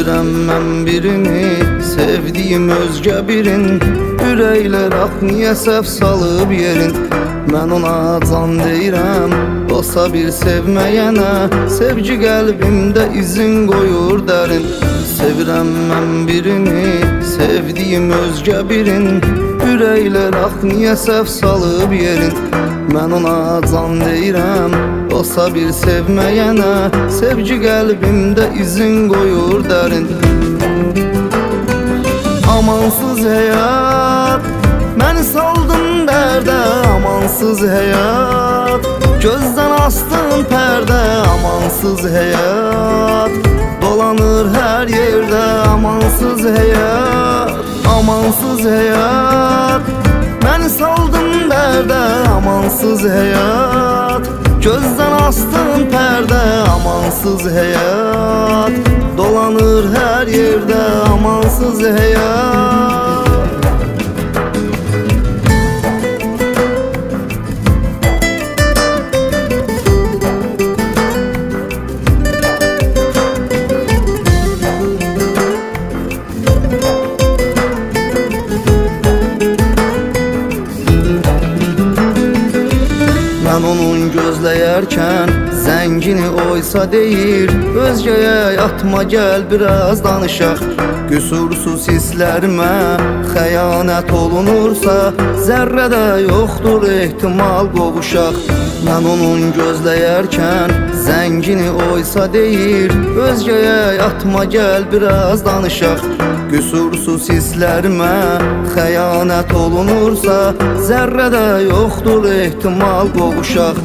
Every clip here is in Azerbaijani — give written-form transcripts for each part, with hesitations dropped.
Sevirəm mən birini, sevdiyim özgə birin. Ürəklər ax niyə səhv salıb yerin. Mən ona can deyirəm, olsa bir sevməyənə. Sevgi qəlbimdə izin qoyur dərin. Sevirəm mən birini, sevdiyim özgə birin. Ürəklər ax niyə səhv salıb yerin. Mən ona can deyirəm, olsa bir sevməyənə. Sevgi qəlbimdə izin qoyur dərin. Amansız həyat, məni saldın dərdə. Amansız həyat, gözdən astın pərdə. Amansız həyat, dolanır hər yerdə. Amansız həyat, amansız həyat, məni saldın dərdə. Amansız həyat, gözdən astın pərdə. Amansız həyat, dolanır hər yerdə. Amansız həyat. Mən onun gözləyərkən zəngini oysa deyir. Özgəyə yatma gəl biraz danışaq. Qüsursuz hisslərimə xəyanət olunursa, zərrədə yoxdur ehtimal qovuşaq. Mən onun gözləyərkən zəngini oysa deyir. Özgəyə yatma gəl biraz danışaq. Qüsursuz hisslərimə xəyanət olunursa, zərrədə yoxdur ehtimal qovuşaq.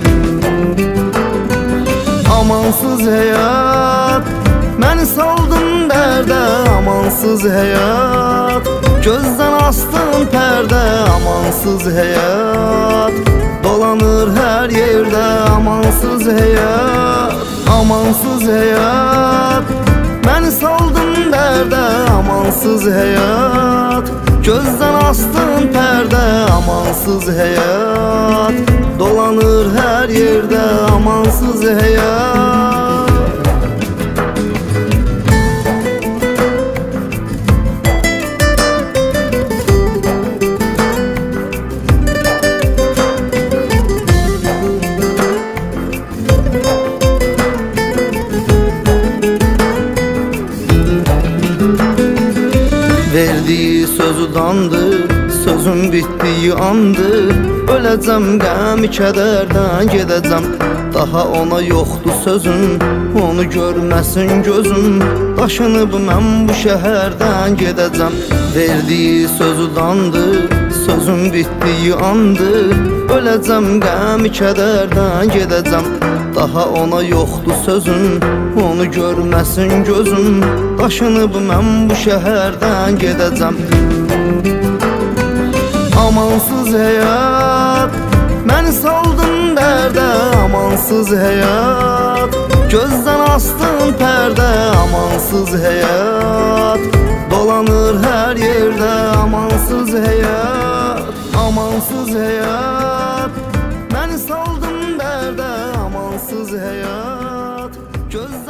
Amansız həyat, məni saldın dərdə. Amansız həyat, gözdən astın pərdə. Amansız həyat, dolanır hər yerdə. Amansız həyat, amansız həyat, məni saldın dərdə. Amansız həyat, gözdən astın pərdə. Amansız həyat, dolanır hər yerdə. Amansız həyat. Verdiyi sözü dandı, sözün bitdiyi andı. Öləcəm qəm kədərdən gedəcəm. Daha ona yoxdur sözüm, onu görməsin gözüm. Daşınıb mən bu şəhərdən gedəcəm. Verdiyi sözü dandı, sözün bitdiyi andı. Öləcəm qəm kədərdən gedəcəm. Daha ona yoxdur sözüm, onu görməsin gözüm. Daşınıb mən bu şəhərdən gedəcəm. Amansız həyat, məni saldın dərdə. Amansız həyat, gözdən astın pərdə. Amansız həyat, dolanır hər yerdə. Amansız həyat, amansız həyat, məni saldın dərdə. Amansız həyat, gözdən